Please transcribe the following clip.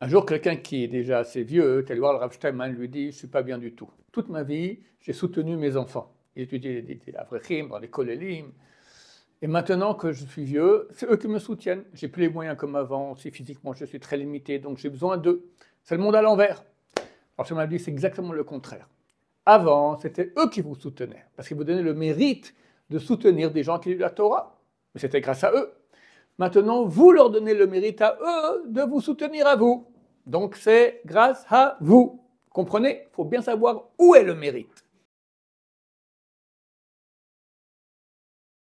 Un jour, quelqu'un qui est déjà assez vieux, qui allait voir le Rav Steinman, lui dit « Je ne suis pas bien du tout. Toute ma vie, j'ai soutenu mes enfants. J'ai étudié des Avrechim, dans les Kolélim. Et maintenant que je suis vieux, c'est eux qui me soutiennent. J'ai plus les moyens comme avant. Aussi physiquement, je suis très limité, donc j'ai besoin d'eux. C'est le monde à l'envers. » Alors, Steinman dit « C'est exactement le contraire. Avant, c'était eux qui vous soutenaient, parce qu'ils vous donnaient le mérite de soutenir des gens qui lisent la Torah. Mais c'était grâce à eux. Maintenant, vous leur donnez le mérite à eux de vous soutenir à vous. Donc c'est grâce à vous. Comprenez? Il faut bien savoir où est le mérite.